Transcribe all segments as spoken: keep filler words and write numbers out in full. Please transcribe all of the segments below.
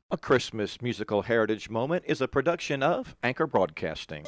A Christmas Musical Heritage Moment is a production of Anchor Broadcasting.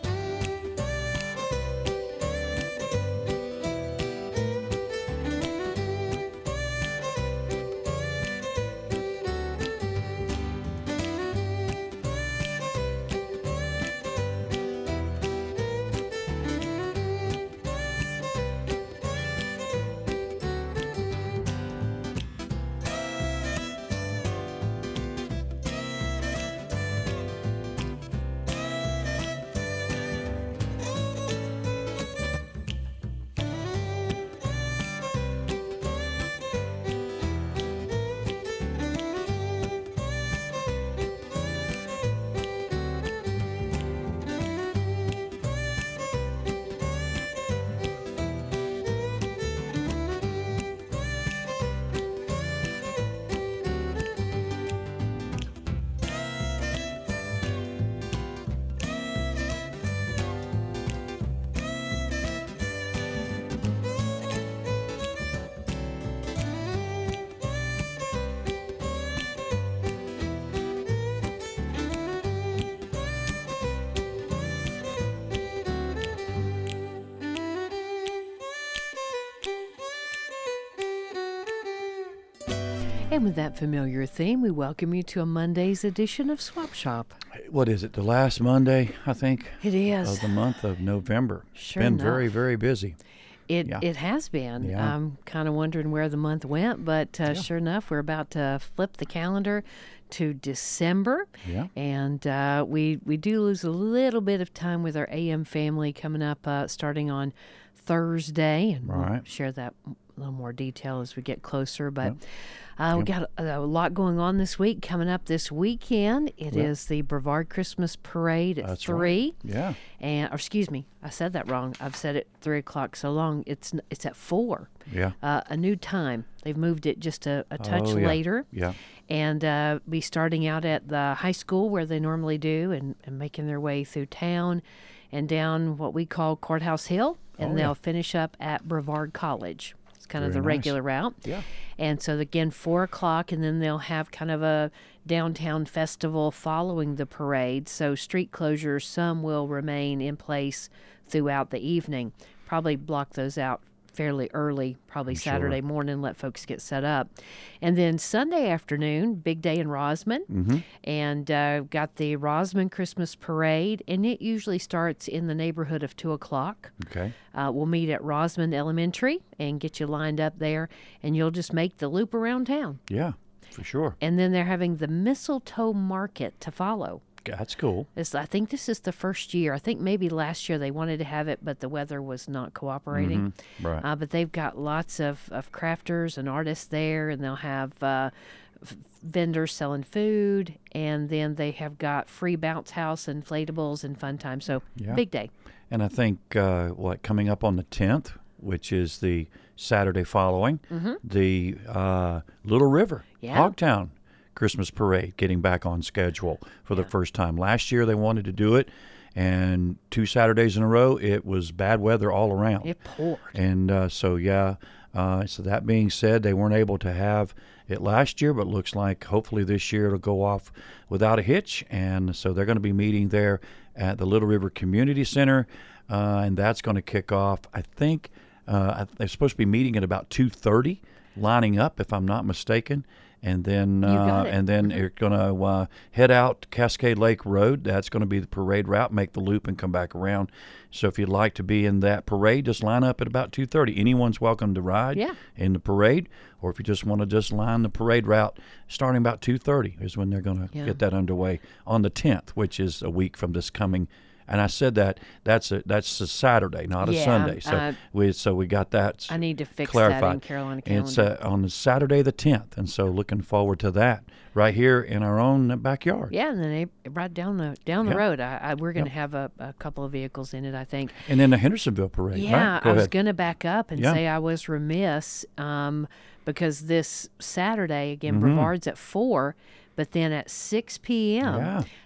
And with that familiar theme, we welcome you to a Monday's edition of Swap Shop. What is it, the last Monday, I think, It is. of the month of November? Sure It's been very, enough. very busy. It Yeah. it has been. Yeah. I'm kind of wondering where the month went, but uh, sure enough, we're about to flip the calendar to December. Yeah. And uh, we, we do lose a little bit of time with our A M family coming up uh, starting on Thursday. And we'll Right. share that a little more detail as we get closer. But uh, we got a, a lot going on this week. Coming up this weekend, it Yeah. is the Brevard Christmas Parade at That's three. right. Yeah. And or excuse me, I said that wrong. I've said it three o'clock so long. It's n- it's at four. Yeah. Uh, a new time. They've moved it just a, a touch Oh, yeah. later. Yeah. And uh, be starting out at the high school where they normally do, and, and making their way through town, and down what we call Courthouse Hill, and Oh, they'll yeah. finish up at Brevard College. It's kind of Very the nice. regular route. Yeah. And so again, four o'clock, and then they'll have kind of a downtown festival following the parade. So street closures, some will remain in place throughout the evening. Probably block those out fairly early, probably sure. Saturday morning, let folks get set up. And then Sunday afternoon, big day in Rosman, Mm-hmm. and uh, got the Rosman Christmas Parade, and it usually starts in the neighborhood of two o'clock. Okay. Uh, we'll meet at Rosman Elementary and get you lined up there, and you'll just make the loop around town. Yeah, for sure. And then they're having the mistletoe market to follow. That's cool. This, I think this is the first year. I think maybe last year they wanted to have it, but the weather was not cooperating. Mhm. Right. Uh, but they've got lots of, of crafters and artists there, and they'll have uh, f- vendors selling food, and then they have got free bounce house, inflatables, and fun time. So Yeah. big day. And I think, uh, what, coming up on the tenth, which is the Saturday following, the uh, Little River, Mm-hmm. Yeah. Hogtown Christmas Parade getting back on schedule for the first time. Last year they wanted to do it, and two Saturdays in a row, it was bad weather all around. It poured. And uh, so, yeah, uh, so that being said, they weren't able to have it last year, but looks like hopefully this year it'll go off without a hitch. And so they're going to be meeting there at the Little River Community Center, uh, and that's going to kick off, I think, uh, they're supposed to be meeting at about two thirty, lining up, if I'm not mistaken. And then, You got uh, it. and then they're going to uh, head out Cascade Lake Road. That's going to be the parade route. Make the loop and come back around. So if you'd like to be in that parade, just line up at about two thirty. Anyone's welcome to ride Yeah. in the parade, or if you just want to just line the parade route, starting about two thirty is when they're going to Yeah. get that underway on the tenth, which is a week from this coming. And I said that that's a that's a Saturday, not a Yeah, Sunday. So uh, we so we got that. I need to fix clarified. that in Carolina calendar. It's uh, on the Saturday the tenth, and so looking forward to that right here in our own backyard. Yeah, and then they, right down the down the Yeah. road, I, I, we're going to have a, a couple of vehicles in it, I think. And then the Hendersonville Parade. Yeah, right? Go I was ahead. going to back up and Yeah. say I was remiss um, because this Saturday, again, Mhm. Brevard's at four, but then at six p.m., Yeah.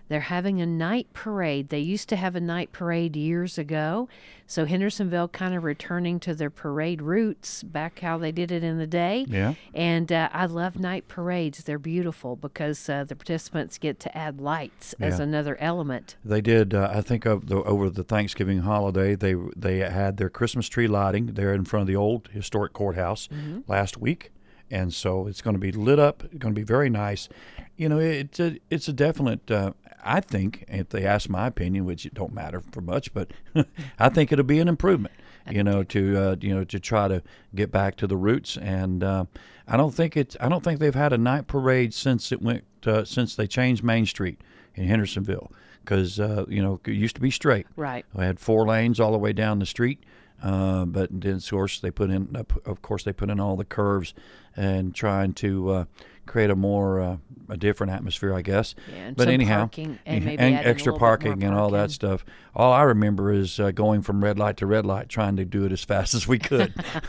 They're having a night parade. They used to have a night parade years ago. So Hendersonville kind of returning to their parade roots, back how they did it in the day. Yeah. And uh, I love night parades. They're beautiful because uh, the participants get to add lights as Yeah. another element. They did. Uh, I think of the, over the Thanksgiving holiday, they they had their Christmas tree lighting there in front of the old historic courthouse last week, and so it's going to be lit up. It's going to be very nice. You know, it's a it's a definite. Uh, I think if they ask my opinion, which it don't matter for much, but I think it'll be an improvement. You know, to uh, you know to try to get back to the roots, and uh, I don't think it's. I don't think they've had a night parade since it went uh, since they changed Main Street in Hendersonville, because uh, you know it used to be straight. Right. We had four lanes all the way down the street, uh, but then of course they put in of course they put in all the curves and trying to uh, create a more uh, a different atmosphere, I guess. Yeah, and but some anyhow, parking and maybe and adding a extra little bit more parking and all that parking. stuff. All I remember is uh, going from red light to red light, trying to do it as fast as we could.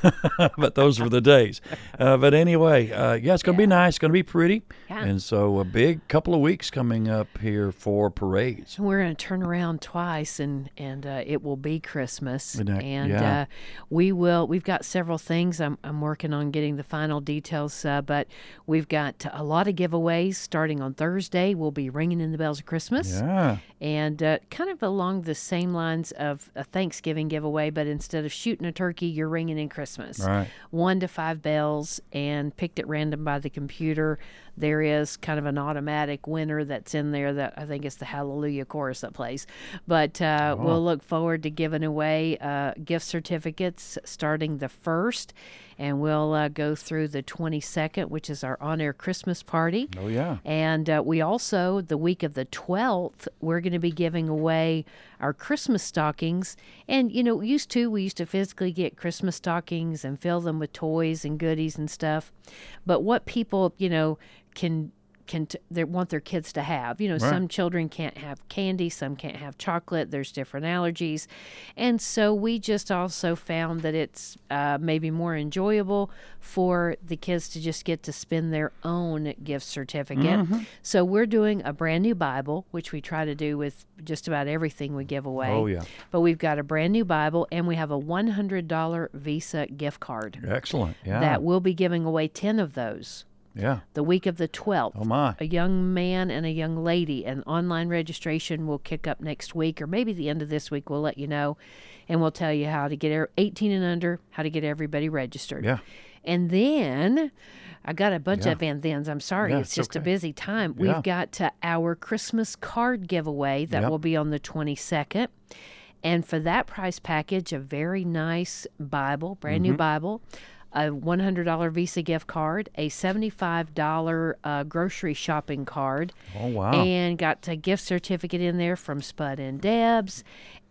But those were the days. Uh, but anyway, uh, yeah, it's going to be nice. It's going to be pretty. Yeah. And so a big couple of weeks coming up here for parades. We're going to turn around twice, and and uh, it will be Christmas. And that- and yeah. uh, we will. We've got several things. I'm I'm working on getting the final details, uh, but we've got a lot of giveaways starting on Thursday. We'll be ringing in the bells of Christmas. Yeah. And uh, kind of along the same lines of a Thanksgiving giveaway, but instead of shooting a turkey, you're ringing in Christmas. Right. One to five bells, and picked at random by the computer. There is kind of an automatic winner that's in there that I think it's the Hallelujah chorus that plays. But uh, we'll look forward to giving away uh, gift certificates starting the first, and we'll uh, go through the twenty-second, which is our on-air Christmas party. Oh, yeah. And uh, we also, the week of the twelfth, we're going to be giving away our Christmas stockings. And, you know, used to, we used to physically get Christmas stockings and fill them with toys and goodies and stuff. But what people, you know, can can t- they want their kids to have. You know, Right. some children can't have candy, some can't have chocolate. There's different allergies. And so we just also found that it's uh, maybe more enjoyable for the kids to just get to spend their own gift certificate. So we're doing a brand new Bible, which we try to do with just about everything we give away. Oh, yeah. But we've got a brand new Bible, and we have a one hundred dollars Visa gift card Excellent. Yeah. that we'll be giving away ten of those yeah. the week of the twelfth. Oh, my. A young man and a young lady. And online registration will kick up next week, or maybe the end of this week. We'll let you know, and we'll tell you how to get er- eighteen and under, how to get everybody registered. Yeah. And then I got a bunch Yeah. of and thens. I'm sorry. Yeah, it's it's just a okay. busy time. Yeah. We've got uh, our Christmas card giveaway that Yep. will be on the twenty-second. And for that price package, a very nice Bible, brand Mm-hmm. new Bible, a one hundred dollars Visa gift card, a seventy-five dollars uh, grocery shopping card, Oh, wow. and got a gift certificate in there from Spud and Debs,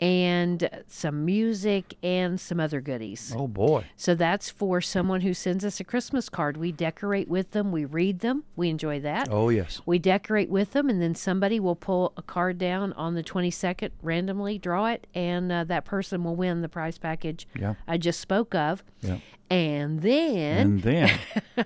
and some music and some other goodies. Oh, boy. So that's for someone who sends us a Christmas card. We decorate with them, we read them, we enjoy that. Oh, yes. We decorate with them, and then somebody will pull a card down on the twenty-second, randomly draw it, and uh, that person will win the prize package Yeah. I just spoke of. Yeah. And then And then,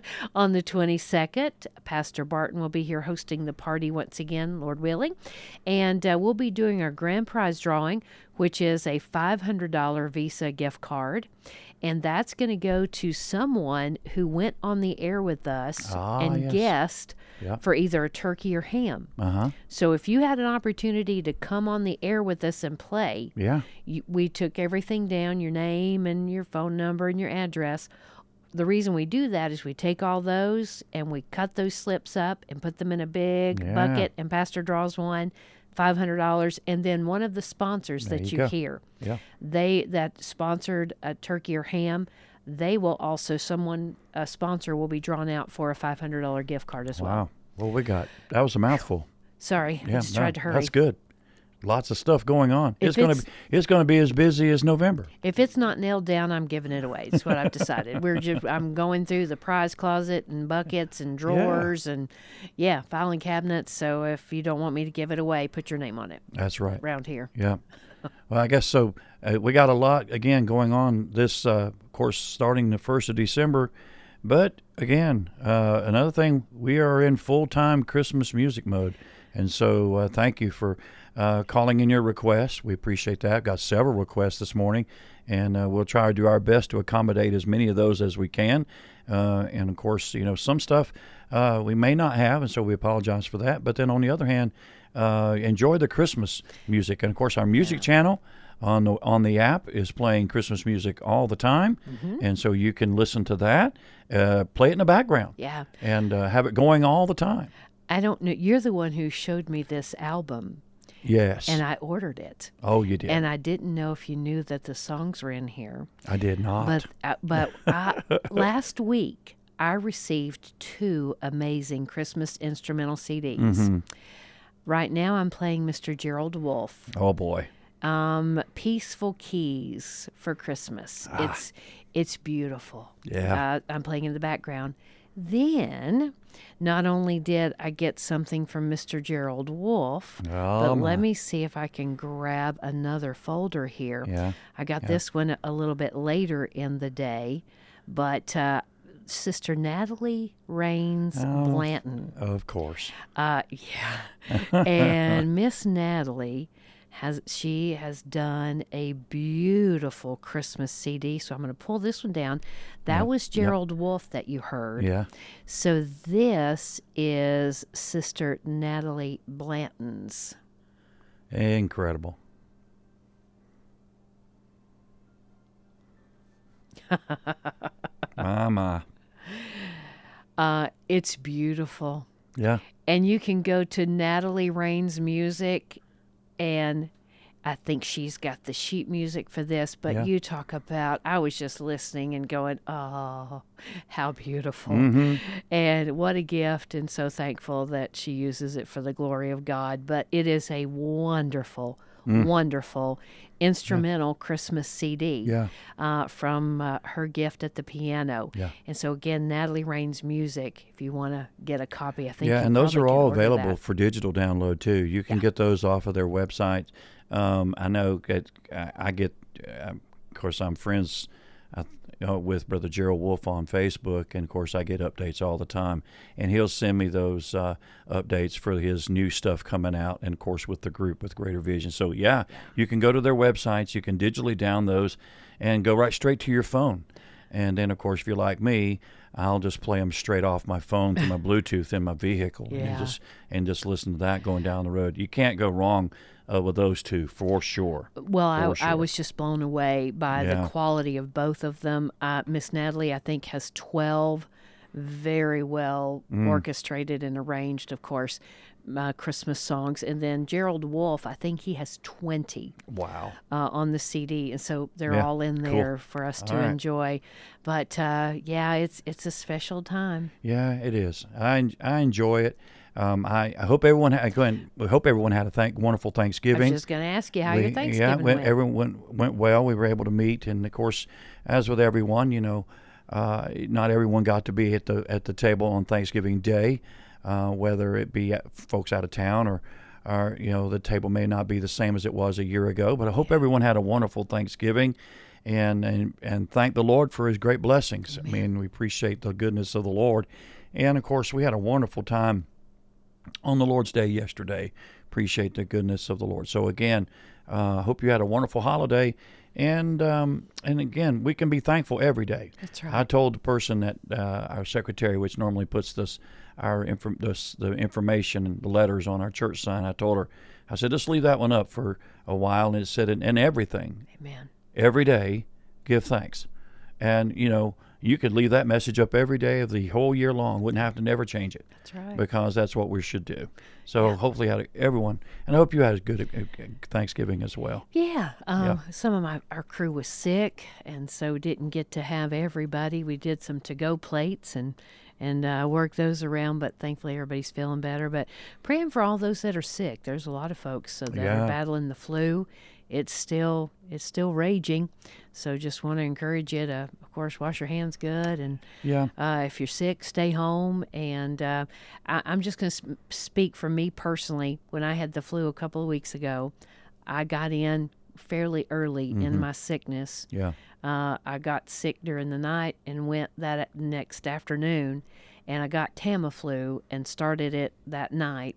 on the twenty-second, Pastor Barton will be here hosting the party once again, Lord willing. And uh, we'll be doing our grand prize drawing, which is a five hundred dollars Visa gift card. And that's going to go to someone who went on the air with us Ah, and yes. guessed Yeah. for either a turkey or ham. uh-huh. So if you had an opportunity to come on the air with us and play, Yeah. you, we took everything down, your name and your phone number and your address. The reason we do that is we take all those and we cut those slips up and put them in a big Yeah. bucket, and Pastor draws one, five hundred dollars, and then one of the sponsors There that you you, go. hear, Yeah. they that sponsored a turkey or ham, they will also, someone, a sponsor will be drawn out for a five hundred dollars gift card as well. Wow. Well, we got, that was a mouthful. Sorry, I Yeah. just no, tried to hurry. That's good. Lots of stuff going on. If It's going to it's- be, it's going to be as busy as November. If it's not nailed down, I'm giving it away. That's what I've decided. We're just I'm going through the prize closet and buckets and drawers and yeah, filing cabinets. So if you don't want me to give it away, put your name on it That's right. around here. Yeah. Well, I guess so. Uh, we got a lot again going on this, uh, of course, starting the first of December. But again, uh, another thing, we are in full time Christmas music mode. And so uh, thank you for uh, calling in your requests. We appreciate that. Got several requests this morning, and uh, we'll try to do our best to accommodate as many of those as we can. Uh, and, of course, you know, some stuff uh, we may not have, and so we apologize for that. But then on the other hand, uh, enjoy the Christmas music. And, of course, our music yeah. channel on the on the app is playing Christmas music all the time, mm-hmm. and so you can listen to that, uh, play it in the background, yeah, and uh, have it going all the time. I don't know. You're the one who showed me this album. Yes. And I ordered it. Oh, you did. And I didn't know if you knew that the songs were in here. I did not. But uh, but I, last week I received two amazing Christmas instrumental C Ds. Mm-hmm. Right now I'm playing Mister Gerald Wolfe. Oh boy. Um, Peaceful Keys for Christmas. Ah. It's it's beautiful. Yeah. Uh, I'm playing in the background. Then, not only did I get something from Mister Gerald Wolfe, oh, but my. let me see if I can grab another folder here. Yeah. I got yeah. this one a little bit later in the day, but uh, Sister Natalie Raines oh, Blanton. Of course. Uh, yeah. And Miss Natalie has she has done a beautiful Christmas C D. So I'm going to pull this one down. That yeah. was Gerald yep. Wolfe that you heard. Yeah. So this is Sister Natalie Blanton's. Incredible. my, my. Uh, it's beautiful. Yeah. And you can go to Natalie Raines Music, and I think she's got the sheet music for this, but yeah. you talk about, I was just listening and going, oh, how beautiful. Mm-hmm. And what a gift, and so thankful that she uses it for the glory of God. But it is a wonderful, mm. wonderful instrumental yeah. Christmas C D yeah. uh, from uh, her gift at the piano. Yeah. And so, again, Natalie Raines Music, if you want to get a copy, I think Yeah, you and those are all available that. for digital download, too. You can yeah. get those off of their website. Um, I know that I get, uh, of course, I'm friends uh, you know, with Brother Gerald Wolfe on Facebook, and of course, I get updates all the time. And he'll send me those uh, updates for his new stuff coming out, and of course, with the group with Greater Vision. So, yeah, you can go to their websites, you can digitally down those, and go right straight to your phone. And then, of course, if you're like me, I'll just play them straight off my phone through my Bluetooth in my vehicle, yeah. and just and just listen to that going down the road. You can't go wrong uh, with those two, for sure. Well, for I, sure. I was just blown away by yeah. the quality of both of them. Uh, Miss Natalie, I think, has twelve very well mm. orchestrated and arranged, of course, uh, Christmas songs. And then Gerald Wolfe, I think he has twenty. Wow. Uh, on the C D, and so they're yeah. all in there cool. for us all to right. enjoy. But uh, yeah, it's it's a special time. Yeah, it is. I I enjoy it. Um, I, I hope everyone had, go ahead, we hope everyone had a thank, wonderful Thanksgiving. I was just going to ask you how we, your Thanksgiving yeah, went. Everyone went, went well. We were able to meet, and of course, as with everyone, you know, uh, not everyone got to be at the at the table on Thanksgiving Day, uh, whether it be folks out of town or, or you know, the table may not be the same as it was a year ago. But I hope everyone had a wonderful Thanksgiving. And, and and thank the Lord for His great blessings. Amen. I mean, we appreciate the goodness of the Lord, and of course, we had a wonderful time on the Lord's Day yesterday. Appreciate the goodness of the Lord. So again, I uh, hope you had a wonderful holiday, and um, and again, we can be thankful every day. That's right. I told the person that uh, our secretary, which normally puts this our inf- this, the information and the letters on our church sign, I told her, I said, just leave that one up for a while, and it said, in, in everything. Amen. Every day, give thanks. And, you know, you could leave that message up every day of the whole year long. Wouldn't have to never change it. That's right. Because that's what we should do. So yeah. hopefully had a, everyone, and I hope you had a good uh, Thanksgiving as well. Yeah. Um, yeah. Some of my our crew was sick, and so didn't get to have everybody. We did some to-go plates and and uh, work those around, but thankfully everybody's feeling better. But praying for all those that are sick. There's a lot of folks so that yeah. are battling the flu. It's still it's still raging, so just want to encourage you to, of course, wash your hands good, and yeah. uh, if you're sick, stay home. And uh, I, I'm just going to sp- speak for me personally. When I had the flu a couple of weeks ago, I got in fairly early mm-hmm. in my sickness. Yeah, uh, I got sick during the night and went that next afternoon, and I got Tamiflu and started it that night.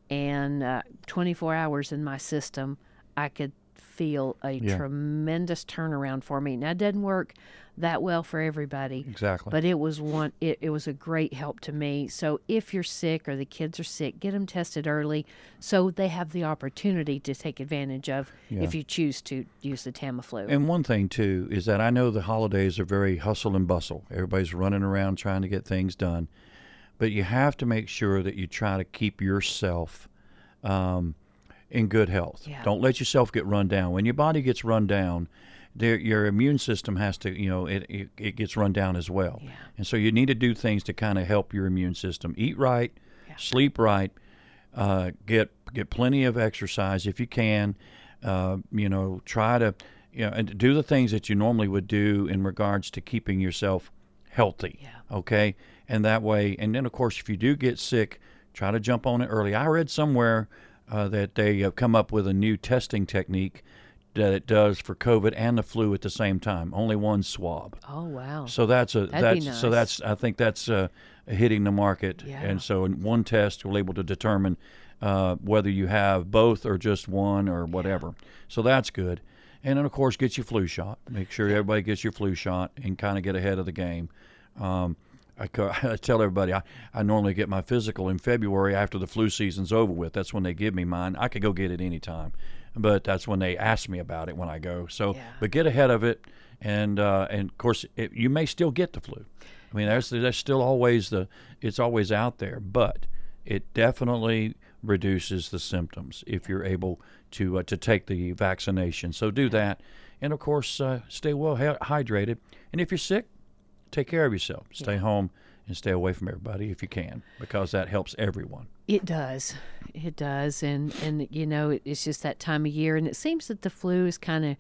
and uh, twenty-four hours in my system, I could feel a Yeah. tremendous turnaround for me. Now, it doesn't work that well for everybody. Exactly. But it was one. It, it was a great help to me. So if you're sick or the kids are sick, get them tested early, so they have the opportunity to take advantage of Yeah. if you choose to use the Tamiflu. And one thing too is that I know the holidays are very hustle and bustle. Everybody's running around trying to get things done, but you have to make sure that you try to keep yourself um, in good health. Yeah. Don't let yourself get run down. When your body gets run down, there, your immune system has to, you know, it, it, it gets run down as well. Yeah. And so you need to do things to kind of help your immune system. Eat right, Yeah. sleep right, uh, get get plenty of exercise if you can. Uh, you know, try to, you know, and do the things that you normally would do in regards to keeping yourself healthy. Yeah. Okay, and that way, and then of course, if you do get sick, try to jump on it early. I read somewhere uh, that they have come up with a new testing technique that it does for COVID and the flu at the same time. Only one swab. Oh, wow. So that's a That'd be that's so nice. that's I think that's uh, hitting the market. Yeah. And so in one test, we're able to determine uh, whether you have both or just one or whatever. So that's good. And then of course, get your flu shot. Make sure everybody gets your flu shot and kind of get ahead of the game. Um, I, co- I tell everybody I, I normally get my physical in February after the flu season's over with. That's when they give me mine. I could go get it anytime, but that's when they ask me about it when I go. So, Yeah. but get ahead of it, and uh, and of course it, you may still get the flu. I mean, there's there's still always the it's always out there, but it definitely reduces the symptoms if you're able to uh, to take the vaccination. So do that, and of course uh, stay well hy- hydrated. And if you're sick, take care of yourself. Stay Yeah. home and stay away from everybody if you can, because that helps everyone. It does. It does. And, and you know, it, it's just that time of year. And it seems that the flu is kind of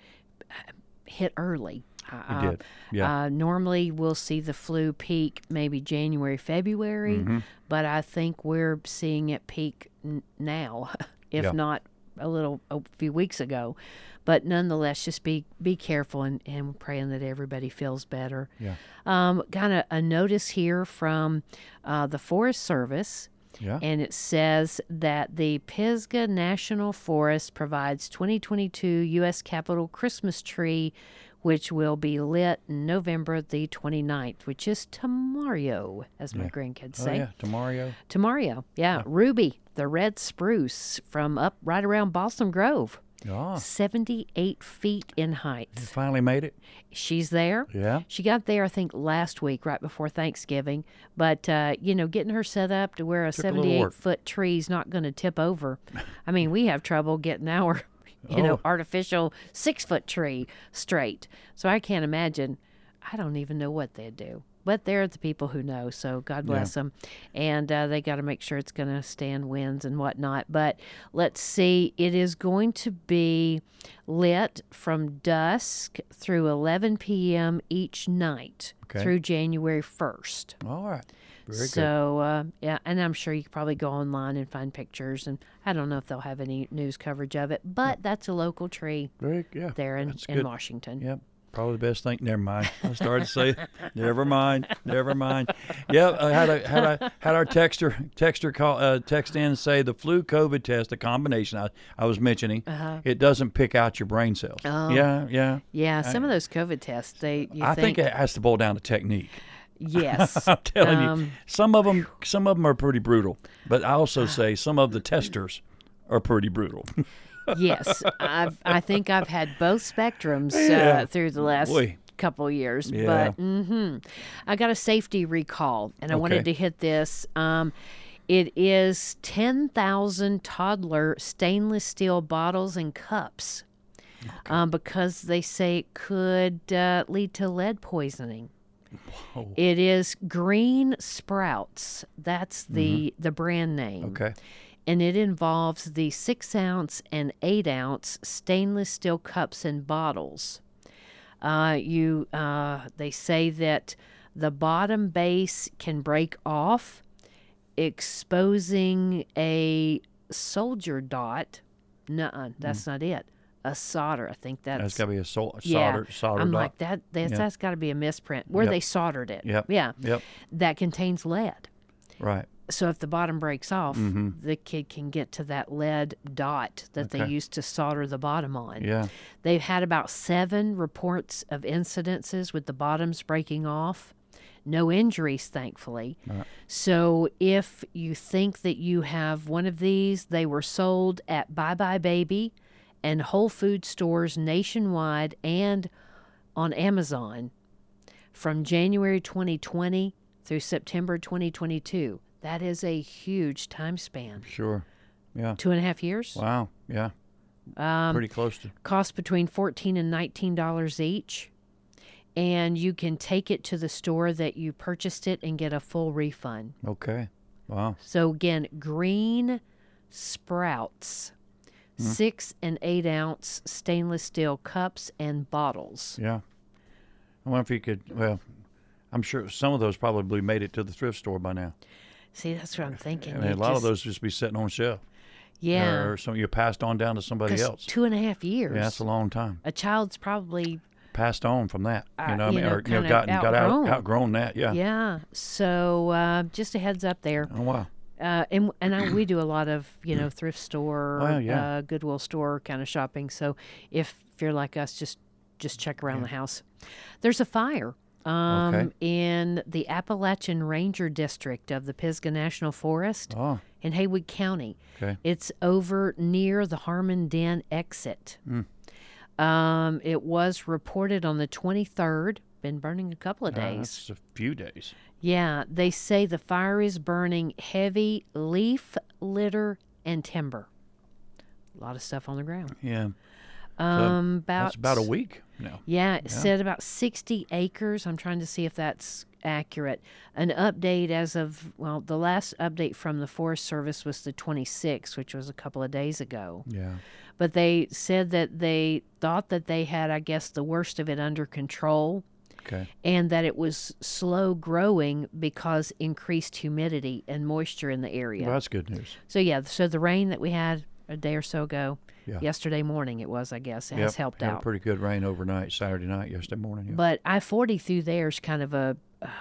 hit early. It did. Yeah. Uh, normally, we'll see the flu peak maybe January, February, Mm-hmm. but I think we're seeing it peak n- now, if Yeah. not a little a few weeks ago. But nonetheless, just be be careful and, and praying that everybody feels better. Yeah. Um, kind of a notice here from uh, the Forest Service. Yeah. And it says that the Pisgah National Forest provides twenty twenty-two U S Capitol Christmas tree, which will be lit November the twenty-ninth, which is tomorrow, as my Yeah. grandkids Oh say. yeah, tomorrow. Tomorrow, yeah. Ruby, the red spruce from up right around Balsam Grove, Ah, seventy-eight feet in height. you finally made it. She's there. Yeah. She got there, I think, last week, right before Thanksgiving. But, uh, you know, getting her set up to where a Took a little seventy-eight work. foot tree is not going to tip over. I mean, we have trouble getting our, you know, Oh. artificial six foot tree straight. So I can't imagine. I don't even know what they'd do. But they're the people who know, so God bless them. And uh, they got to make sure it's going to stand winds and whatnot. But let's see, it is going to be lit from dusk through eleven p.m. each night Okay. through January first. All right. Very good. So, uh, yeah, and I'm sure you could probably go online and find pictures. And I don't know if they'll have any news coverage of it, but that's a local tree Very yeah. there in, That's in good. Washington. Yep. Probably the best thing. Never mind. I started to say, never mind, never mind. Yep. I had a had a had our texter texter call uh, text in and say the flu COVID test, the combination I, I was mentioning, Uh-huh. it doesn't pick out your brain cells. Oh. Yeah, yeah. Yeah, some of those COVID tests, they you I think, think, it has to boil down to technique. yes, I'm telling you, Um, some of them some of them are pretty brutal, but I also say some of the testers are pretty brutal. yes. I've, I think I've had both spectrums Yeah. uh, through the last Boy. couple years. Yeah. But hmm I got a safety recall, and I wanted Okay. to hit this. Um, it is ten thousand toddler stainless steel bottles and cups um, because they say it could uh, lead to lead poisoning. Whoa. It is Green Sprouts. That's the, the brand name. Okay. And it involves the six ounce and eight ounce stainless steel cups and bottles. Uh, you, uh, they say that the bottom base can break off, exposing a soldier dot. Nuh-uh, that's not it. A solder. I think that's. That's got to be a sol- yeah. solder solder I'm dot. like that. That's, Yeah. that's got to be a misprint where Yep. they soldered it. Yep. Yeah. Yep. That contains lead. Right. So if the bottom breaks off, Mhm. the kid can get to that lead dot that they Okay. used to solder the bottom on. Yeah. They've had about seven reports of incidences with the bottoms breaking off. No injuries, thankfully. Right. So if you think that you have one of these, they were sold at Bye Bye Baby and Whole Food stores nationwide and on Amazon from January twenty twenty through September twenty twenty-two. That is a huge time span. Sure. Yeah. Two and a half years. Wow. Yeah. Um, Pretty close to. cost between fourteen and nineteen dollars each. And you can take it to the store that you purchased it and get a full refund. Okay. Wow. So again, Green Sprouts, Hmm. six and eight ounce stainless steel cups and bottles. Yeah. I wonder if you could. Well, I'm sure some of those probably made it to the thrift store by now. See, that's what I'm thinking. I mean, You a lot of just- those just be sitting on shelf. yeah, Or some you passed on down to somebody 'cause else. two and a half years. Yeah, that's a long time. A child's probably Passed on from that. Uh, You know, what I you mean, know, or you know, kinda gotten got out outgrown. outgrown that. Yeah. yeah. So uh, just a heads up there. Oh wow. Uh, and and I, we do a lot of you know thrift store, Well, yeah. uh, Goodwill store kind of shopping. So if you're like us, just just check around the house. There's a fire um, Okay. in the Appalachian Ranger District of the Pisgah National Forest Oh. in Haywood County. Okay. It's over near the Harmon Den exit. Mm. Um, it was reported on the twenty-third. Been burning a couple of Uh, days. that's a few days. Yeah, they say the fire is burning heavy leaf, litter, and timber. A lot of stuff on the ground. Yeah. Um, about That's about a week now. Yeah, it said about sixty acres. I'm trying to see if that's accurate. An update as of well, the last update from the Forest Service was the twenty-sixth, which was a couple of days ago. Yeah. But they said that they thought that they had, I guess, the worst of it under control. Okay. And that it was slow growing because increased humidity and moisture in the area. Well, that's good news. So yeah, so the rain that we had a day or so ago, Yeah. yesterday morning it was, I guess, it Yep, has helped had out. a pretty good rain overnight, Saturday night, yesterday morning. Yeah. But I forty through there is kind of a,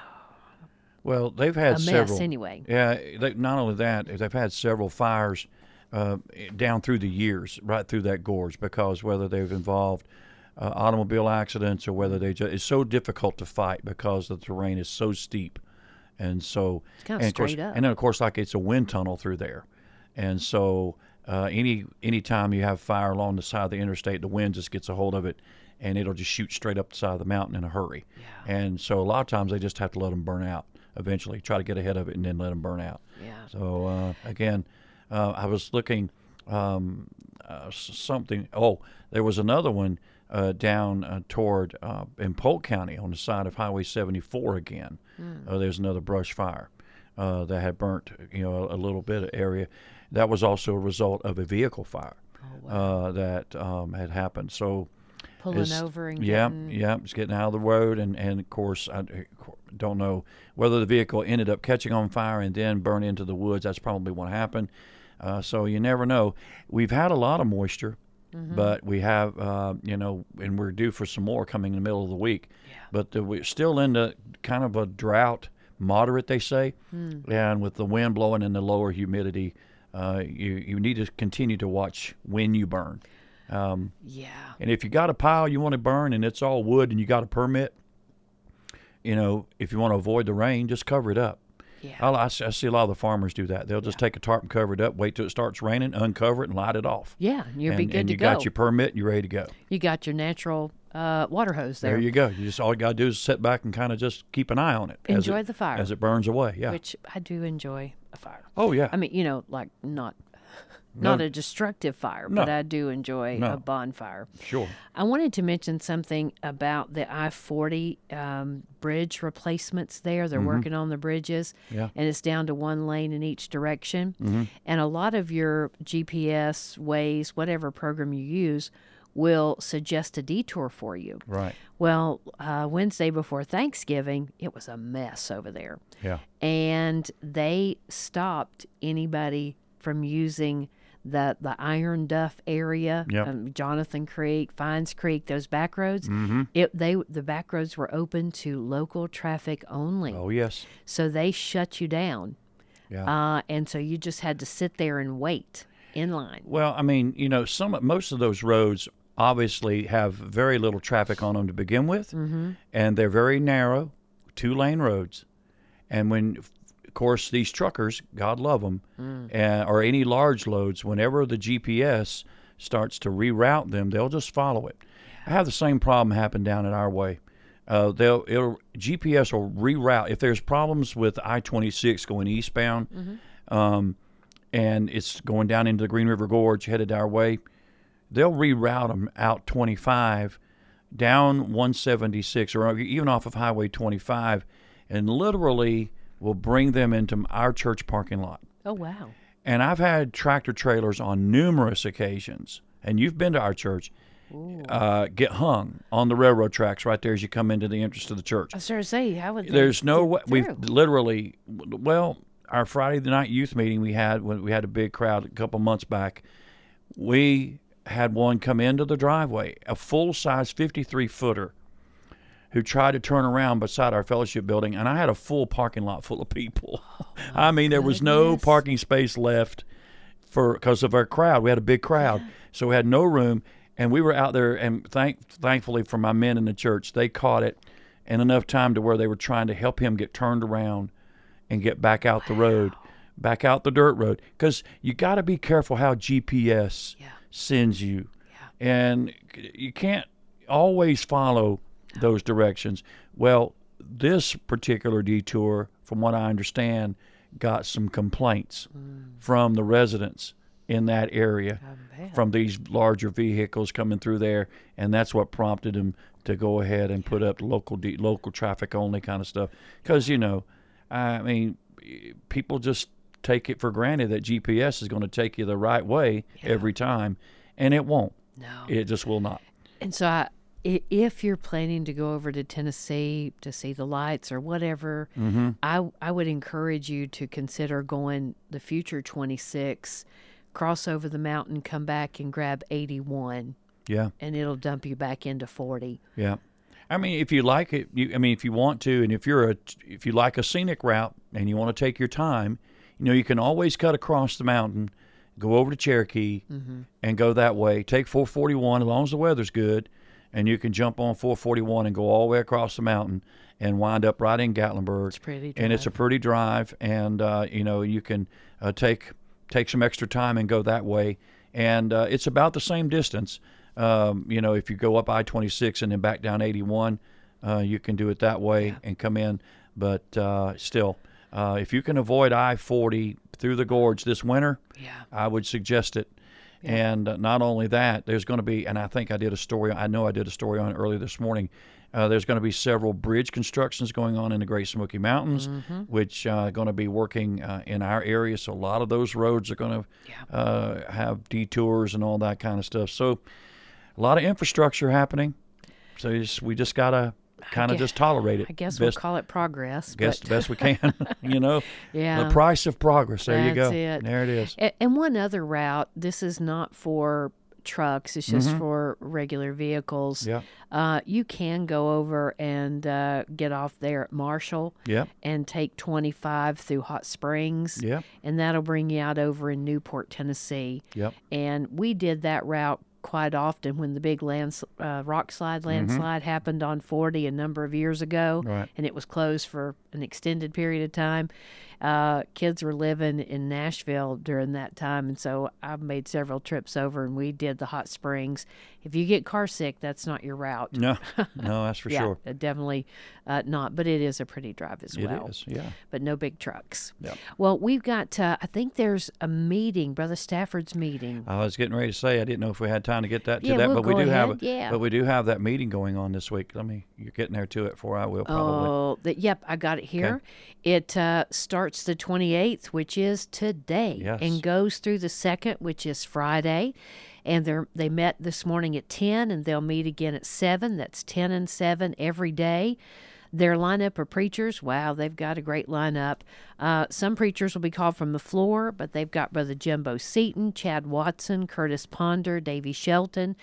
well, they've a had mess several. anyway. Yeah. They, not only that, they've had several fires uh, down through the years, right through that gorge, because whether they've involved uh, automobile accidents or whether they just, it's so difficult to fight because the terrain is so steep, and so It's kind and of of course, straight up. and then of course, like it's a wind tunnel through there, and so uh, any any time you have fire along the side of the interstate, the wind just gets a hold of it, and it'll just shoot straight up the side of the mountain in a hurry. Yeah. And so a lot of times they just have to let them burn out eventually, try to get ahead of it and then let them burn out. Yeah. So uh, again, uh, I was looking um, uh, s- something. Oh, there was another one uh, down uh, toward uh, in Polk County on the side of Highway seventy-four again. Uh, there's another brush fire uh, that had burnt, you know, a, a little bit of area. That was also a result of a vehicle fire uh, that um, had happened. So. Pulling It's- over and yeah, getting, yeah, it's getting out of the road, and, and of course, I don't know whether the vehicle ended up catching on fire and then burn into the woods. That's probably what happened. Uh, so you never know. We've had a lot of moisture, but we have, uh, you know, and we're due for some more coming in the middle of the week. Yeah. But the, we're still in the kind of a drought, moderate, they say, and with the wind blowing and the lower humidity, uh, you you need to continue to watch when you burn. Um, yeah. and if you got a pile you want to burn and it's all wood and you got a permit, you know, if you want to avoid the rain, just cover it up. Yeah. I, I see I see a lot of the farmers do that. They'll just take a tarp and cover it up, wait till it starts raining, uncover it, and light it off. Yeah, and you'll and, be good and to you go. got your permit and you're ready to go. You got your natural uh, water hose there. There you go. You just all you got to do is sit back and kind of just keep an eye on it. as Enjoy it- the fire. as it burns away. Yeah. Which I do enjoy a fire. oh yeah. I mean, you know, like not No. not a destructive fire, but No. I do enjoy No. a bonfire. Sure. I wanted to mention something about the I forty um, bridge replacements there. They're working on the bridges, Mm-hmm. Yeah. and it's down to one lane in each direction. Mm-hmm. And a lot of your G P S, Waze, whatever program you use, will suggest a detour for you. Right. Well, uh, Wednesday before Thanksgiving, it was a mess over there. Yeah. And they stopped anybody from using the the Iron Duff area, Yep. um, Jonathan Creek, Fines Creek, those back roads. Mm-hmm. It they the back roads were open to local traffic only, Oh yes. so they shut you down. Yeah. Uh, and so you just had to sit there and wait in line. Well, I mean, you know, some most of those roads obviously have very little traffic on them to begin with, Mm-hmm. and they're very narrow, two-lane roads. And when, of course, these truckers, God love them, Mm. uh, or any large loads, whenever the G P S starts to reroute them, they'll just follow it. I have the same problem happen down at our way. Uh, they'll it'll, G P S will reroute if there's problems with I twenty-six going eastbound, Mm-hmm. um, and it's going down into the Green River Gorge headed our way. They'll reroute them out twenty-five, down one seventy-six, or even off of Highway twenty-five, and literally will bring them into our church parking lot. Oh, wow. And I've had tractor trailers on numerous occasions, and you've been to our church, uh, get hung on the railroad tracks right there as you come into the entrance to the church. I was going to say, how would they There's no get way. We've through? literally, well, our Friday night youth meeting we had when we had a big crowd a couple months back, we had one come into the driveway, a full-size fifty-three footer, who tried to turn around beside our fellowship building, and I had a full parking lot full of people. I mean, there was no goodness. parking space left for because of our crowd. We had a big crowd, so we had no room, and we were out there. And thank, thankfully for my men in the church, they caught it in enough time to where they were trying to help him get turned around and get back out the road, back out the dirt road, because you got to be careful how G P S Yeah. sends you, and you can't always follow those directions. Well, this particular detour, from what I understand, got some complaints from the residents in that area I bet. from these larger vehicles coming through there, and that's what prompted them to go ahead and put up local de- local traffic only kind of stuff. Because, you know, I mean, people just take it for granted that G P S is going to take you the right way Yeah. every time, and it won't. No. It just will not. And so, I, i- if you're planning to go over to Tennessee to see the lights or whatever, Mm-hmm. I I would encourage you to consider going the future twenty-six, cross over the mountain, come back and grab eighty-one, Yeah. and it'll dump you back into forty. Yeah, I mean, if you like it, you, I mean, if you want to, and if you're a, if you like a scenic route and you want to take your time, you know, you can always cut across the mountain, go over to Cherokee, Mm-hmm. and go that way. Take four forty-one as long as the weather's good, and you can jump on four forty-one and go all the way across the mountain and wind up right in Gatlinburg. It's pretty. And it's a drive. pretty drive, and uh, you know, you can uh, take take some extra time and go that way, and uh, it's about the same distance. Um, you know, if you go up I twenty-six and then back down eighty-one, uh, you can do it that way Yeah. and come in. But uh, still, uh, if you can avoid I forty through the gorge this winter, Yeah. I would suggest it. Yeah. And uh, not only that, there's going to be, and I think I did a story, I know I did a story on it earlier this morning, uh, there's going to be several bridge constructions going on in the Great Smoky Mountains, Mm-hmm. which are uh, going to be working uh, in our area. So a lot of those roads are going to Yeah. uh, have detours and all that kind of stuff. So a lot of infrastructure happening. So you just, we just got to kind of gue- just tolerate it. I guess best, we'll call it progress. guess but the best we can, you know. yeah. The price of progress. There you That's go. it. There it is. A- And one other route, this is not for trucks, it's just Mhm. for regular vehicles. Yeah. Uh, you can go over and uh, get off there at Marshall Yeah. and take twenty-five through Hot Springs, Yeah. and that'll bring you out over in Newport, Tennessee. Yep. And we did that route quite often when the big lands, uh, rock slide landslide happened on forty a number of years ago, Right. and it was closed for an extended period of time. Uh, kids were living in Nashville during that time, and so I made several trips over, and we did the Hot Springs. If you get car sick, that's not your route. No, no, that's for yeah, sure. uh, definitely uh, not. But it is a pretty drive as It well. is, yeah. But no big trucks. Yeah. Well, we've got. Uh, I think there's a meeting, Brother Stafford's meeting. I was getting ready to say I didn't know if we had time to get that to Yeah, that, we'll but we go do have ahead, a, yeah. but we do have that meeting going on this week. Let me you're getting there to it before I will probably. Oh, the, yep, I got it here. It uh, starts the twenty-eighth, which is today, Yes. and goes through the second, which is Friday. And they they met this morning at ten, and they'll meet again at seven. That's ten and seven every day. Their lineup of preachers, wow, they've got a great lineup. Uh, some preachers will be called from the floor, but they've got Brother Jimbo Seaton, Chad Watson, Curtis Ponder, Davy Shelton,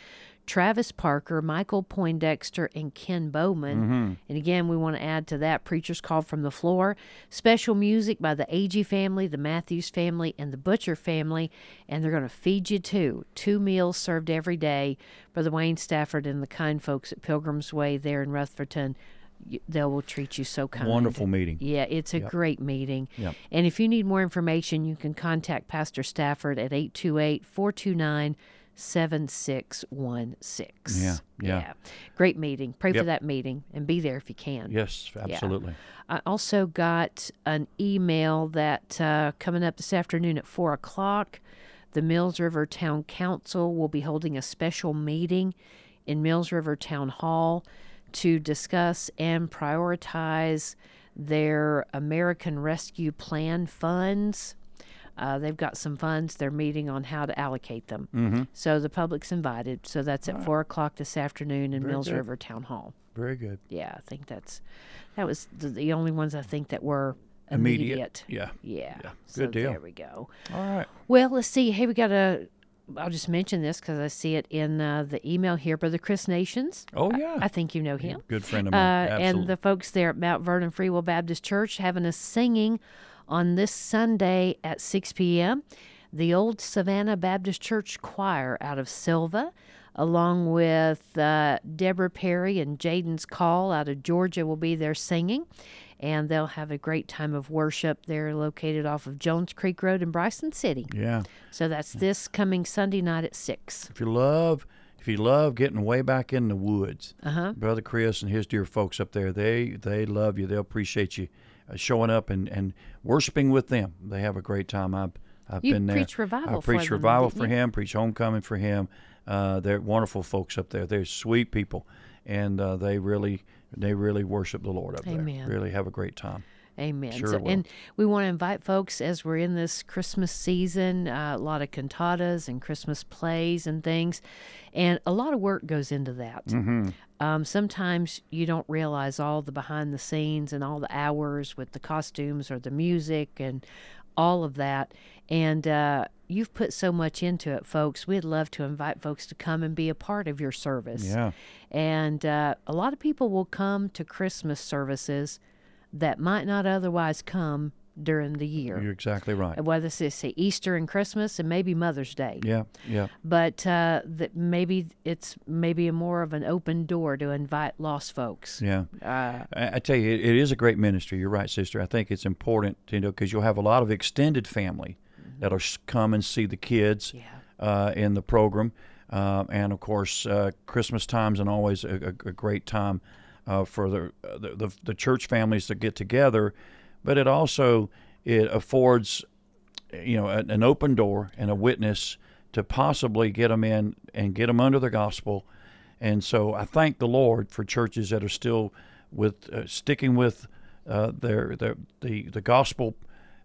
Travis Parker, Michael Poindexter, and Ken Bowman. Mm-hmm. And again, we want to add to that Preacher's Call from the Floor. Special music by the Agee family, the Matthews family, and the Butcher family. And they're going to feed you too. Two meals served every day. Brother Wayne Stafford and the kind folks at Pilgrim's Way there in Rutherford, they will treat you so kind. Wonderful meeting. Yeah, it's a Yep. great meeting. Yep. And if you need more information, you can contact Pastor Stafford at eight two eight, four two nine, seven six one six. Yeah, yeah. Great meeting. Pray for Yep. that meeting and be there if you can. Yes, absolutely. I also got an email that uh, coming up this afternoon at four o'clock, the Mills River Town Council will be holding a special meeting in Mills River Town Hall to discuss and prioritize their American Rescue Plan funds. Uh, they've got some funds. They're meeting on how to allocate them. Mm-hmm. So the public's invited. So that's at All right. four o'clock this afternoon in Very Mills good. River Town Hall. Very good. Yeah, I think that's that was the, the only ones I think that were Immediate. immediate. Yeah. Yeah. Yeah. So Good deal. There we go. All right. Well, let's see. Hey, we got a. I'll just mention this because I see it in uh, the email here. Brother Chris Nations. Oh, yeah. I, I think you know him. Good friend of Uh, mine. Absolutely. and the folks there at Mount Vernon Free Will Baptist Church having us singing on this Sunday at six p.m. The Old Savannah Baptist Church Choir out of Silva, along with uh, Deborah Perry and Jaden's Call out of Georgia will be there singing. And they'll have a great time of worship. They're located off of Jones Creek Road in Bryson City. yeah. So that's this coming Sunday night at six. If you love, if you love getting way back in the woods, Uh-huh. Brother Chris and his dear folks up there, they they love you. They'll appreciate you uh, showing up and, and worshiping with them. They have a great time. I've I've You been there. preached revival I for preached them, revival didn't for you? him. Preached homecoming for him. Uh, they're wonderful folks up there. They're sweet people, and uh, they really they really worship the Lord up Amen. there. Really have a great time. Amen. Sure So, will. and we want to invite folks as we're in this Christmas season, uh, a lot of cantatas and Christmas plays and things, and a lot of work goes into that. Mm-hmm. Um, sometimes you don't realize all the behind the scenes and all the hours with the costumes or the music and all of that. And uh, you've put so much into it, folks. We'd love to invite folks to come and be a part of your service. Yeah. And uh, a lot of people will come to Christmas services that might not otherwise come during the year. You're exactly right. Whether it's say Easter and Christmas and maybe Mother's Day. Yeah. Yeah. But uh, that maybe it's maybe a more of an open door to invite lost folks. Yeah. Uh, I, I tell you, it, it is a great ministry. You're right, sister. I think it's important, you know, because you'll have a lot of extended family that'll s- come and see the kids yeah. uh, in the program. Uh, and, of course, uh, Christmas time's and always a, a, a great time uh, for the, the, the the church families to get together. But it also it affords, you know, an, an open door and a witness to possibly get them in and get them under the gospel. And so I thank the Lord for churches that are still with uh, sticking with uh, their, their the the gospel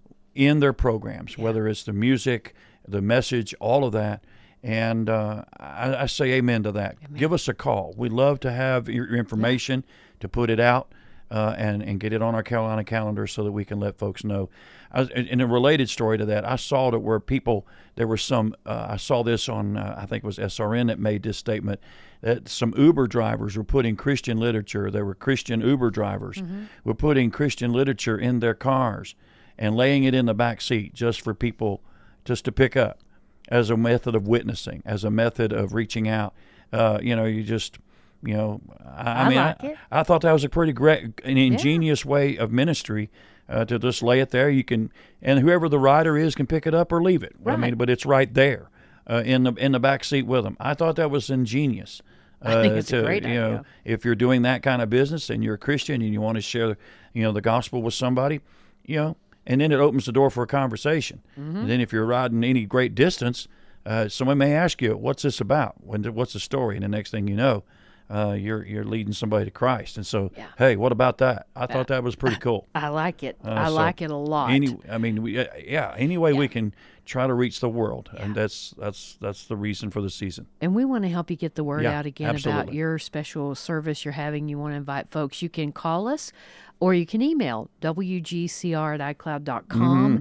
in their programs, Yeah. whether it's the music, the message, all of that. And uh, I, I say amen to that. Amen. Give us a call. We'd love to have your information to put it out uh, and, and get it on our Carolina calendar so that we can let folks know. I, was- in a related story to that, I saw it where people, there were some, uh, I saw this on, uh, I think it was S R N that made this statement, that some Uber drivers were putting Christian literature, there were Christian Uber drivers, Mm-hmm. were putting Christian literature in their cars and laying it in the back seat just for people just to pick up, as a method of witnessing, as a method of reaching out. Uh, you know, you just, you know, I, I I mean, like I, it. I thought that was a pretty great, an ingenious way of ministry uh, to just lay it there. You can, and whoever the rider is can pick it up or leave it. I Right. mean, but it's right there uh, in the in the back seat with them. I thought that was ingenious. Uh, I think it's a to, great you know, idea. if you're doing that kind of business and you're a Christian and you want to share, you know, the gospel with somebody, you know, and then it opens the door for a conversation. Mm-hmm. And then if you're riding any great distance, uh, someone may ask you, "What's this about? When, what's the story?" And the next thing you know, uh, you're you're leading somebody to Christ. And so, Yeah. hey, what about that? I thought that was pretty cool. I like it. Uh, I so like it a lot. Any, I mean, we, uh, yeah, any way we Yeah. can try to reach the world, and Yeah. that's that's that's the reason for the season. And we want to help you get the word Yeah, out again about absolutely. your special service you're having. You want to invite folks. You can call us or you can email w g c r at i cloud dot com. Mm-hmm. If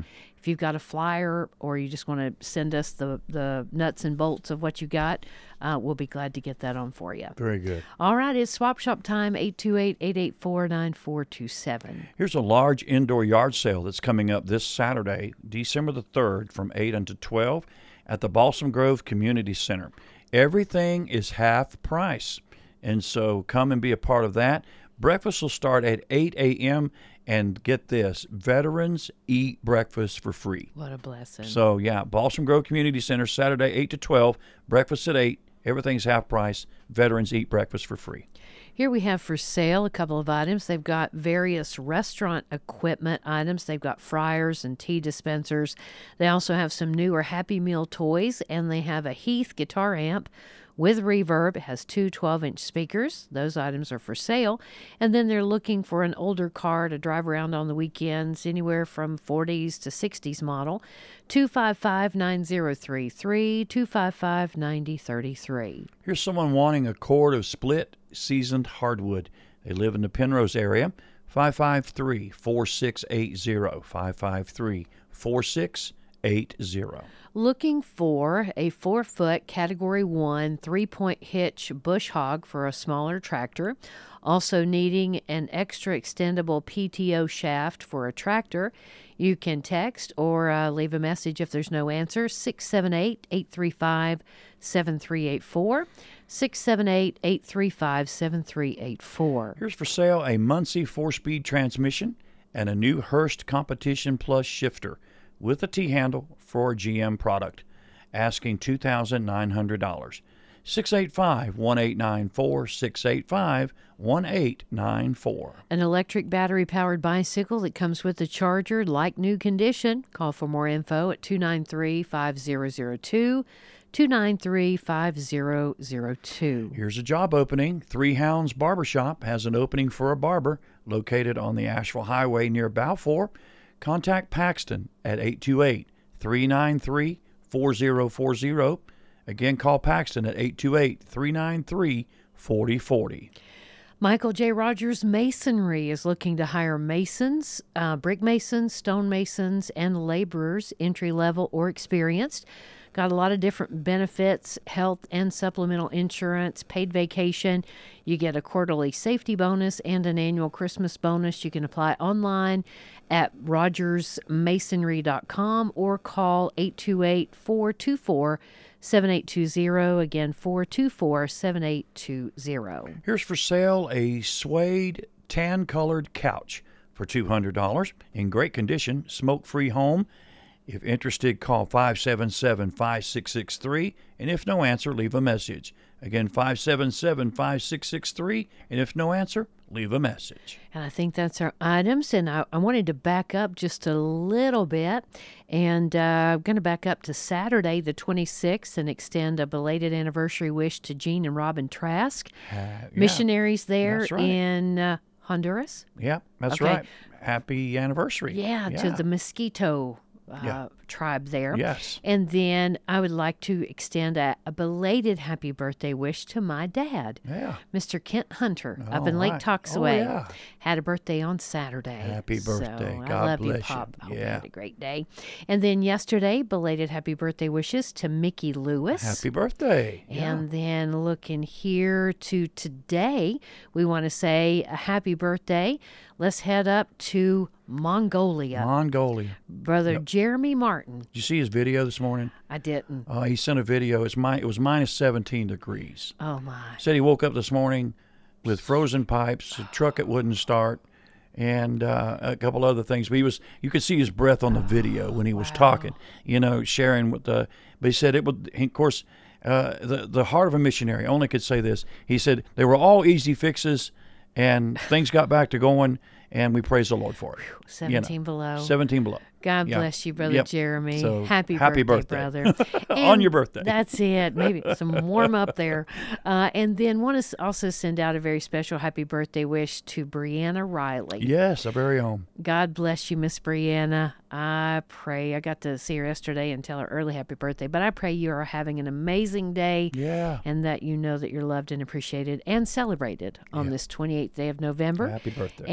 If you've got a flyer or you just want to send us the, the nuts and bolts of what you got, uh, we'll be glad to get that on for you. Very good. All right, it's Swap Shop time, eight two eight, eight eight four, nine four two seven. Here's a large indoor yard sale that's coming up this Saturday, December the third, from eight until twelve at the Balsam Grove Community Center. Everything is half price, and so come and be a part of that. Breakfast will start at eight a.m., and get this, veterans eat breakfast for free. What a blessing. So, yeah, Balsam Grove Community Center, Saturday, eight to twelve, breakfast at eight, everything's half price, veterans eat breakfast for free. Here we have for sale a couple of items. They've got various restaurant equipment items. They've got fryers and tea dispensers. They also have some newer Happy Meal toys, and they have a Heath guitar amp with reverb. It has two twelve-inch speakers. Those items are for sale. And then they're looking for an older car to drive around on the weekends, anywhere from forties to sixties model. two five five, nine zero three three, two five five, nine zero three three. Here's someone wanting a cord of split seasoned hardwood. They live in the Penrose area. five five three, four six eight zero, five five three, four six eight zero. Looking for a four-foot Category one three-point hitch bush hog for a smaller tractor. Also needing an extra extendable P T O shaft for a tractor. You can text or uh, leave a message if there's no answer, six seven eight, eight three five, seven three eight four, six seven eight, eight three five, seven three eight four. Here's for sale a Muncie four-speed transmission and a new Hurst Competition Plus shifter with a T-handle for a G M product, asking two thousand nine hundred dollars. six eight five, one eight nine four, six eight five, one eight nine four. An electric battery-powered bicycle that comes with a charger, like new condition. Call for more info at two nine three, five zero zero two, two nine three, five zero zero two. Here's a job opening. Three Hounds Barbershop has an opening for a barber located on the Asheville Highway near Balfour. Contact Paxton at eight two eight, three nine three, four zero four zero. Again, call Paxton at eight two eight, three nine three, four zero four zero. Michael J. Rogers Masonry is looking to hire masons, uh, brick masons, stone masons, and laborers, entry level or experienced. Got a lot of different benefits, health and supplemental insurance, paid vacation. You get a quarterly safety bonus and an annual Christmas bonus. You can apply online at rogers masonry dot com or call eight two eight, four two four, seven eight two zero. Again, four two four, seven eight two zero. Here's for sale a suede tan-colored couch for two hundred dollars. In great condition, smoke-free home. If interested, call five seven seven, five six six three, and if no answer, leave a message. Again, five seven seven, five six six three, and if no answer, leave a message. And I think that's our items, and I, I wanted to back up just a little bit, and uh, I'm going to back up to Saturday the twenty-sixth and extend a belated anniversary wish to Gene and Robin Trask, Uh, yeah, missionaries there that's right. in uh, Honduras. Yeah, that's Okay. right. Happy anniversary. Yeah, to the Mosquito uh, Yeah. tribe there. Yes. And then I would like to extend a, a belated happy birthday wish to my dad, Yeah. Mister Kent Hunter, up All in Lake right. Toxaway. Oh, yeah. Had a birthday on Saturday. Happy birthday. So I God love you, bless you. Pop. I hope you Yeah. had a great day. And then yesterday, belated happy birthday wishes to Mickey Lewis. Happy birthday. Yeah. And then looking here to today, we want to say a happy birthday. Let's head up to Mongolia. Mongolia. Brother Jeremy Martin. Did you see his video this morning? I didn't. Uh, he sent a video. It's mi- It was minus seventeen degrees. Oh, my. Said he woke up this morning with frozen pipes, a truck that wouldn't start, and uh, a couple other things. But he was, you could see his breath on the video when he was talking, you know, sharing with the. But he said it would. Of course, uh, the the heart of a missionary only could say this. He said they were all easy fixes, and things got back to going, and we praise the Lord for it. seventeen You know, below. seventeen below. God Yeah. bless you, Brother Yep. Jeremy. So, happy, happy birthday, birthday. brother. On And your birthday. That's it. Maybe some warm up there. Uh, and then want to also send out a very special happy birthday wish to Brianna Riley. Yes, our very own. God bless you, Miss Brianna. I pray. I got to see her yesterday and tell her early happy birthday, but I pray you are having an amazing day. Yeah. And that you know that you're loved and appreciated and celebrated on Yeah. this twenty-eighth day of November. Happy birthday. And if you're listening,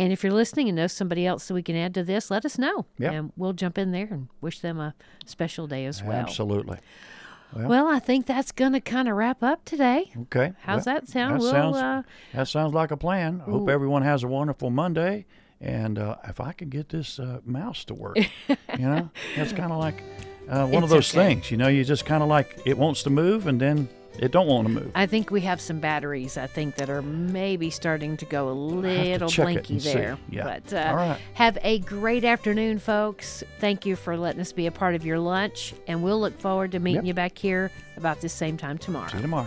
listening and know somebody else that we can add to this, let us know. Yep. And we'll jump in there and wish them a special day as well. Absolutely. Well, well I think that's going to kind of wrap up today. Okay. How's well, that sound? That, we'll, sounds, uh, that sounds like a plan. I hope everyone has a wonderful Monday. And uh, if I can get this uh, mouse to work, you know, it's kind of like uh, one It's of those okay. things. You know, you just kind of like it wants to move and then it don't want to move. I think we have some batteries, I think, that are maybe starting to go a I have to little check it blinky and see. there. Yeah. But uh, All right. have a great afternoon, folks. Thank you for letting us be a part of your lunch. And we'll look forward to meeting Yep. you back here about this same time tomorrow. See you tomorrow.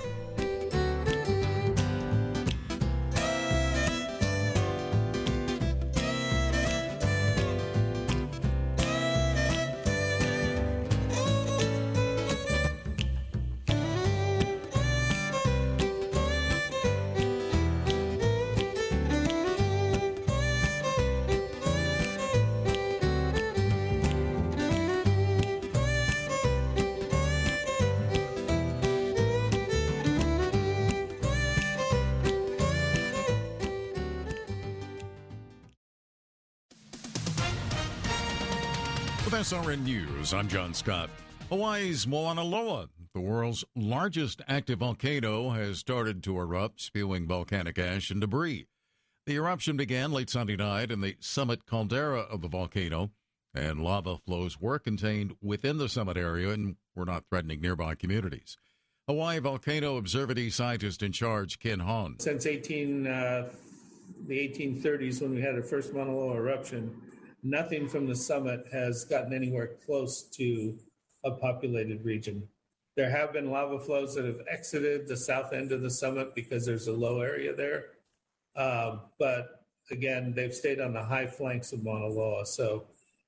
With S R N News, I'm John Scott. Hawaii's Mauna Loa, the world's largest active volcano, has started to erupt, spewing volcanic ash and debris. The eruption began late Sunday night in the summit caldera of the volcano, and lava flows were contained within the summit area and were not threatening nearby communities. Hawaii Volcano Observatory scientist in charge, Ken Hahn. Since eighteen, uh, the eighteen thirties, when we had our first Mauna Loa eruption, nothing from the summit has gotten anywhere close to a populated region. There have been lava flows that have exited the south end of the summit because there's a low area there. Um, but again, they've stayed on the high flanks of Mauna Loa. So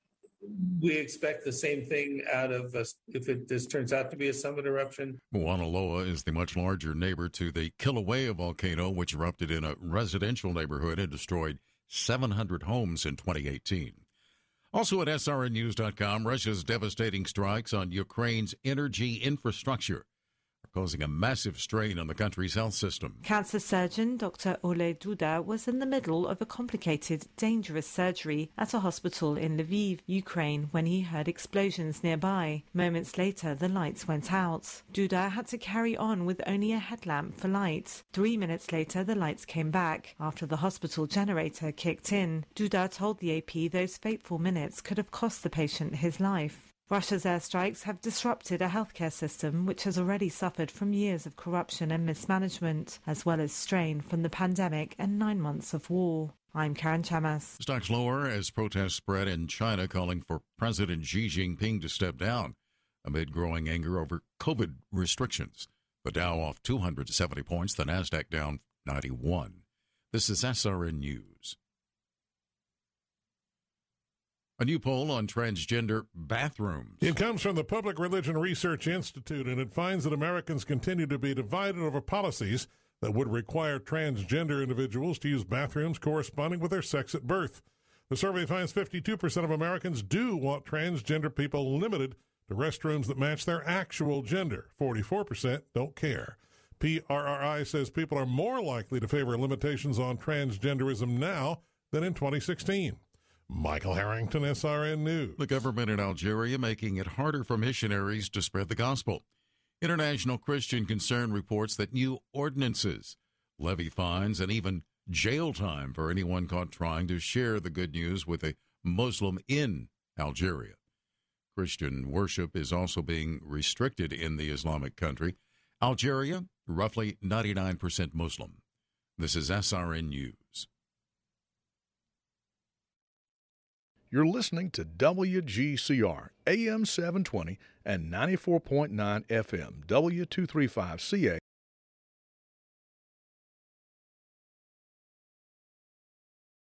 we expect the same thing out of us if it this turns out to be a summit eruption. Mauna Loa is the much larger neighbor to the Kilauea volcano, which erupted in a residential neighborhood and destroyed seven hundred homes in twenty eighteen. Also at S R N news dot com, Russia's devastating strikes on Ukraine's energy infrastructure are causing a massive strain on the country's health system. Cancer surgeon Doctor Ole Duda was in the middle of a complicated, dangerous surgery at a hospital in Lviv, Ukraine, when he heard explosions nearby. Moments later, the lights went out. Duda had to carry on with only a headlamp for light. Three minutes later, the lights came back after the hospital generator kicked in. Duda told the A P those fateful minutes could have cost the patient his life. Russia's airstrikes have disrupted a healthcare system which has already suffered from years of corruption and mismanagement, as well as strain from the pandemic and nine months of war. I'm Karen Chamas. Stocks lower as protests spread in China calling for President Xi Jinping to step down amid growing anger over COVID restrictions. The Dow off two hundred seventy points, the Nasdaq down ninety-one. This is S R N News. A new poll on transgender bathrooms. It comes from the Public Religion Research Institute, and it finds that Americans continue to be divided over policies that would require transgender individuals to use bathrooms corresponding with their sex at birth. The survey finds fifty-two percent of Americans do want transgender people limited to restrooms that match their actual gender. forty-four percent don't care. P R R I says people are more likely to favor limitations on transgenderism now than in twenty sixteen. Michael Harrington, S R N News. The government in Algeria making it harder for missionaries to spread the gospel. International Christian Concern reports that new ordinances levy fines and even jail time for anyone caught trying to share the good news with a Muslim in Algeria. Christian worship is also being restricted in the Islamic country. Algeria, roughly ninety-nine percent Muslim. This is S R N News. You're listening to W G C R, A M seven twenty and ninety-four point nine F M, W two thirty-five C A